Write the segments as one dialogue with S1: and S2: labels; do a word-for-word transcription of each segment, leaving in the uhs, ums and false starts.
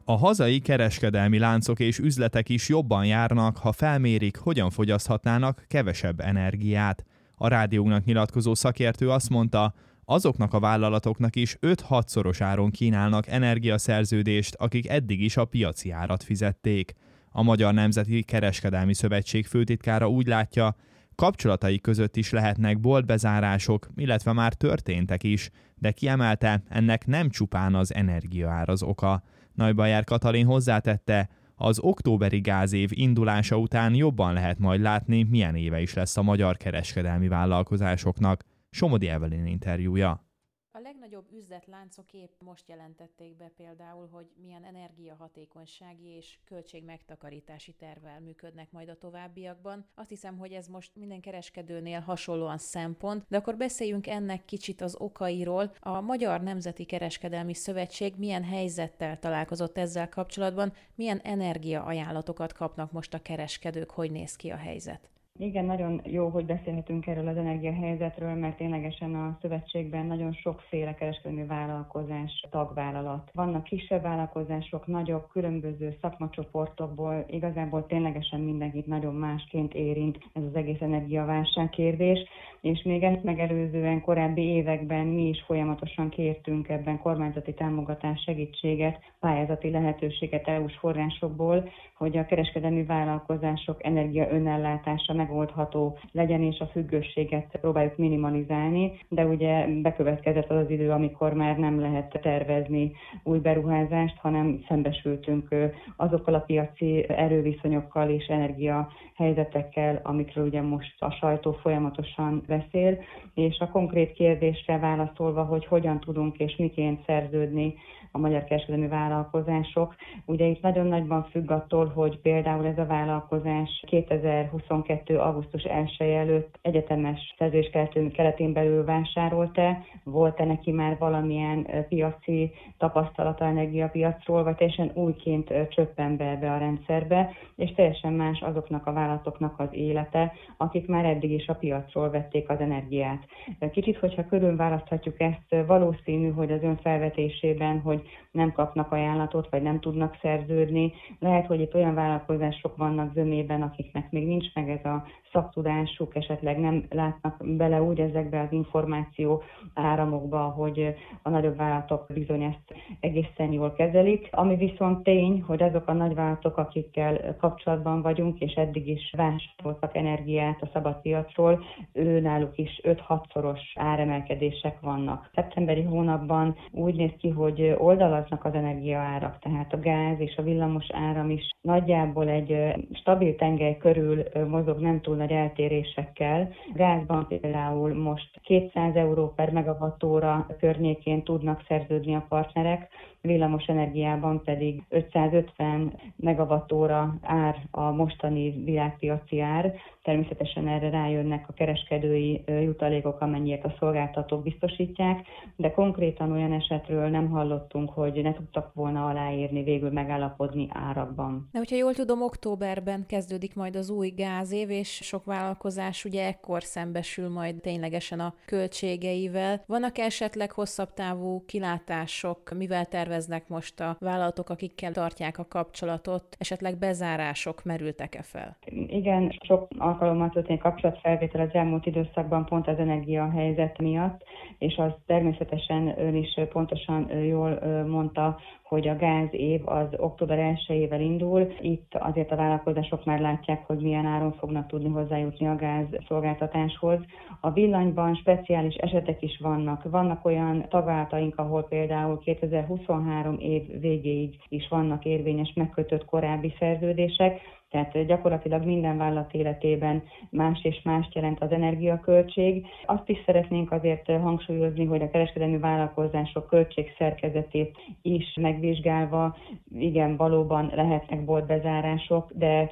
S1: A hazai kereskedelmi láncok és üzletek is jobban járnak, ha felmérik, hogyan fogyaszthatnának kevesebb energiát. A rádiónak nyilatkozó szakértő azt mondta, azoknak a vállalatoknak is öt-hatszoros áron kínálnak energiaszerződést, akik eddig is a piaci árat fizették. A Magyar Nemzeti Kereskedelmi Szövetség főtitkára úgy látja, kapcsolatai között is lehetnek boltbezárások, illetve már történtek is, de kiemelte, ennek nem csupán az energiaár az oka. Neubayer Katalin hozzátette, az októberi gázév indulása után jobban lehet majd látni, milyen éve is lesz a magyar kereskedelmi vállalkozásoknak. Somodi Evelyn interjúja.
S2: A legnagyobb üzletláncok épp most jelentették be például, hogy milyen energiahatékonysági és költségmegtakarítási tervvel működnek majd a továbbiakban. Azt hiszem, hogy ez most minden kereskedőnél hasonlóan szempont, de akkor beszéljünk ennek kicsit az okairól. A Magyar Nemzeti Kereskedelmi Szövetség milyen helyzettel találkozott ezzel kapcsolatban, milyen energiaajánlatokat kapnak most a kereskedők, hogy néz ki a helyzet?
S3: Igen, nagyon jó, hogy beszélhetünk erről az energiahelyzetről, mert ténylegesen a szövetségben nagyon sokféle kereskedelmi vállalkozás, tagvállalat. Vannak kisebb vállalkozások, nagyobb, különböző szakmacsoportokból, igazából ténylegesen mindenkit nagyon másként érint ez az egész energiaválság kérdés, és még ezt megelőzően korábbi években mi is folyamatosan kértünk ebben kormányzati támogatás, segítséget, pályázati lehetőséget é u-s forrásokból, hogy a kereskedelmi vállalkozások energia önellátása megoldható legyen, és a függőséget próbáljuk minimalizálni, de ugye bekövetkezett az az idő, amikor már nem lehet tervezni új beruházást, hanem szembesültünk azokkal a piaci erőviszonyokkal és energiahelyzetekkel, amikről ugye most a sajtó folyamatosan beszél, és a konkrét kérdésre válaszolva, hogy hogyan tudunk és miként szerződni a magyar kereskedelmi vállalkozások. Ugye itt nagyon nagyban függ attól, hogy például ez a vállalkozás kétezer-huszonkettő. augusztus elseje előtt egyetemes szerződés keretén belül vásárolt-e, volt-e neki már valamilyen piaci tapasztalata energiapiacról, vagy teljesen újként csöppen be ebbe a rendszerbe, és teljesen más azoknak a vállalatoknak az élete, akik már eddig is a piacról vették az energiát. Kicsit, hogyha körülválaszthatjuk ezt, valószínű, hogy az ön felvetésében, hogy nem kapnak ajánlatot, vagy nem tudnak szerződni. Lehet, hogy itt olyan vállalkozások vannak zömében, akiknek még nincs meg ez a szaktudásuk, esetleg nem látnak bele úgy ezekbe az információ áramokba, hogy a nagyobb vállalatok bizony ezt egészen jól kezelik. Ami viszont tény, hogy azok a nagyvállalatok, akikkel kapcsolatban vagyunk, és eddig is vásároltak energiát a szabadpiacról, ő náluk is öt-hatszoros áremelkedések vannak. Szeptemberi hónapban úgy néz ki, hogy oldalaznak az energiaárak, tehát a gáz és a villamos áram is nagyjából egy stabil tengely körül mozog, nem túl nagy eltérésekkel. Gázban például most kétszáz euró per megawattóra környékén tudnak szerződni a partnerek, villamos energiában pedig ötszázötven megawattóra ár a mostani világpiaci ár. Természetesen erre rájönnek a kereskedői jutalékok, amennyiet a szolgáltatók biztosítják, de konkrétan olyan esetről nem hallottunk, hogy ne tudtak volna aláírni, végül megállapodni árakban.
S2: De hogyha jól tudom, októberben kezdődik majd az új gázév, és sok vállalkozás ugye ekkor szembesül majd ténylegesen a költségeivel. Vannak esetleg hosszabb távú kilátások, mivel terveznek most a vállalatok, akikkel tartják a kapcsolatot, esetleg bezárások merültek-e fel?
S3: Igen, sok alkalommal történik kapcsolatfelvétel az elmúlt időszakban pont az energiahelyzet miatt, és az természetesen ön is pontosan jól mondta, hogy a gázév az október elsejével indul. Itt azért a vállalkozások már látják, hogy milyen áron fognak tudni hozzájutni a gáz szolgáltatáshoz. A villanyban speciális esetek is vannak. Vannak olyan tagvállalataink, ahol például kétezer-huszonhárom év végéig is vannak érvényes megkötött korábbi szerződések, tehát gyakorlatilag minden vállalat életében más és mást jelent az energiaköltség. Azt is szeretnénk azért hangsúlyozni, hogy a kereskedelmi vállalkozások költségszerkezetét is megvizsgálva, igen, valóban lehetnek boltbezárások, de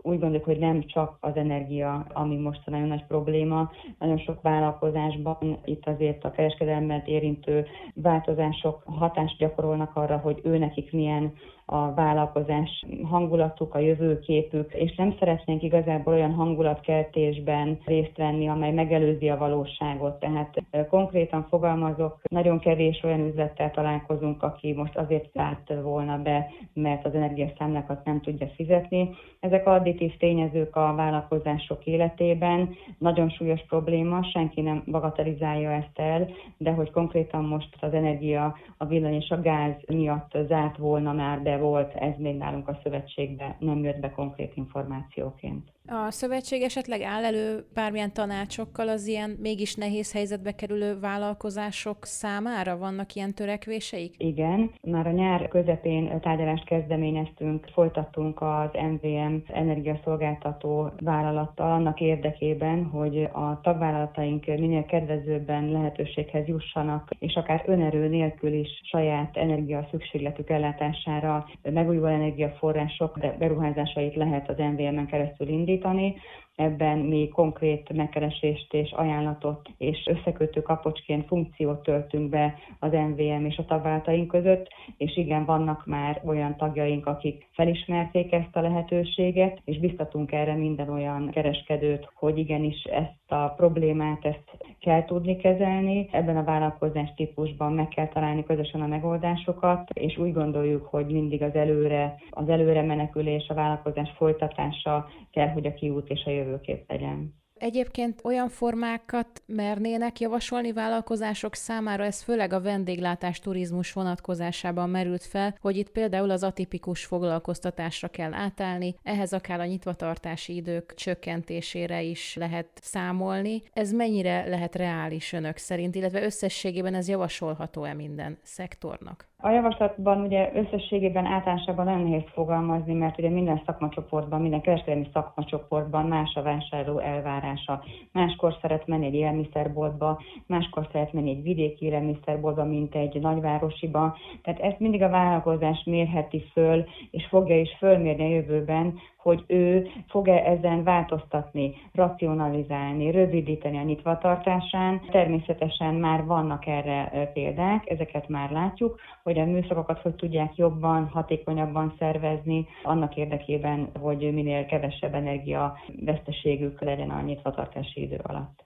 S3: úgy gondoljuk, hogy nem csak az energia, ami most a nagyon nagy probléma. Nagyon sok vállalkozásban itt azért a kereskedelmet érintő változások hatást gyakorolnak arra, hogy ő nekik milyen a vállalkozás hangulatuk, a jövőképük, és nem szeretnénk igazából olyan hangulatkeltésben részt venni, amely megelőzi a valóságot. Tehát konkrétan fogalmazok, nagyon kevés olyan üzlettel találkozunk, aki most azért zárt volna be, mert az energiaszámlákat nem tudja fizetni. Ezek additív tényezők a vállalkozások életében, nagyon súlyos probléma, senki nem bagatelizálja ezt el, de hogy konkrétan most az energia, a villany és a gáz miatt zárt volna már, de volt, ez még nálunk a szövetségben nem jött be konkrét információként.
S2: A szövetség esetleg áll elő bármilyen tanácsokkal az ilyen mégis nehéz helyzetbe kerülő vállalkozások számára? Vannak ilyen törekvéseik?
S3: Igen, már a nyár közepén tárgyalást kezdeményeztünk, folytattunk az em vé em energiaszolgáltató vállalattal annak érdekében, hogy a tagvállalataink minél kedvezőbben lehetőséghez jussanak, és akár önerő nélkül is saját energia szükségletük ellátására megújuló energiaforrások beruházásait lehet az em vé emen keresztül indítani. Ebben mi konkrét megkeresést és ajánlatot és összekötő kapocsként funkciót töltünk be az em vé em és a tagvállalataink között, és igen, vannak már olyan tagjaink, akik felismerték ezt a lehetőséget, és biztatunk erre minden olyan kereskedőt, hogy igenis ezt a problémát, ezt kell tudni kezelni. Ebben a vállalkozás típusban meg kell találni közösen a megoldásokat, és úgy gondoljuk, hogy mindig az előre, az előre menekülés, a vállalkozás folytatása kell, hogy a kiút és a jövőkép legyen.
S2: Egyébként olyan formákat mernének javasolni vállalkozások számára, ez főleg a vendéglátás turizmus vonatkozásában merült fel, hogy itt például az atipikus foglalkoztatásra kell átállni, ehhez akár a nyitvatartási idők csökkentésére is lehet számolni. Ez mennyire lehet reális önök szerint, illetve összességében ez javasolható-e minden szektornak?
S3: A javaslatban ugye összességében általánosságban nagyon nehéz fogalmazni, mert ugye minden szakmacsoportban, minden kereskedelmi szakmacsoportban más a vásárló elvárása. Máskor szeret menni egy élelmiszerboltba, máskor szeret menni egy vidéki élelmiszerboltba, mint egy nagyvárosiba. Tehát ezt mindig a vállalkozás mérheti föl, és fogja is fölmérni a jövőben, hogy ő fog-e ezen változtatni, racionalizálni, rövidíteni a nyitvatartásán. Természetesen már vannak erre példák, ezeket már látjuk, hogy a műszakokat hogy tudják jobban, hatékonyabban szervezni, annak érdekében, hogy minél kevesebb energiaveszteségük legyen a nyitvatartási idő alatt.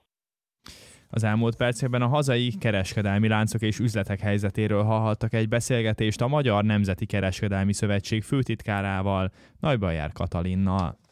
S1: Az elmúlt percekben a hazai kereskedelmi láncok és üzletek helyzetéről hallhattak egy beszélgetést a Magyar Nemzeti Kereskedelmi Szövetség főtitkárával, Neubayer Katalinnal.